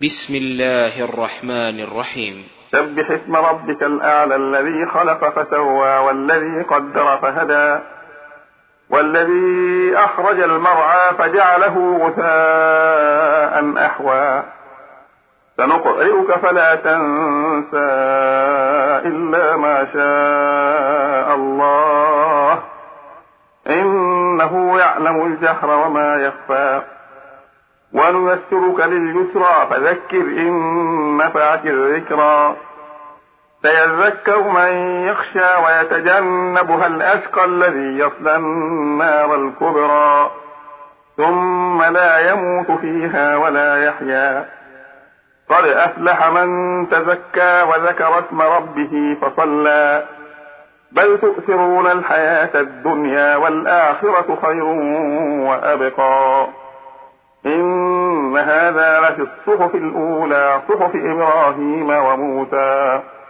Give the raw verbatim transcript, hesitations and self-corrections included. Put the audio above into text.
بسم الله الرحمن الرحيم. سبح اسم ربك الأعلى الذي خلق فسوى والذي قدر فهدى والذي أخرج المرعى فجعله غثاء أحوى سنقرئك فلا تنسى إلا ما شاء الله إنه يعلم الجهر وما يخفى ونيسرك لليسرى فذكر إن نفعت الذكرى سيذكر من يخشى ويتجنبها الأشقى الذي يصلى النار الكبرى ثم لا يموت فيها ولا يحيا قد أفلح من تزكى وذكر اسم ربه فصلى بل تؤثرون الحياة الدنيا والآخرة خير وأبقى إن هذا لفي الصحف الأولى صحف إبراهيم وموسى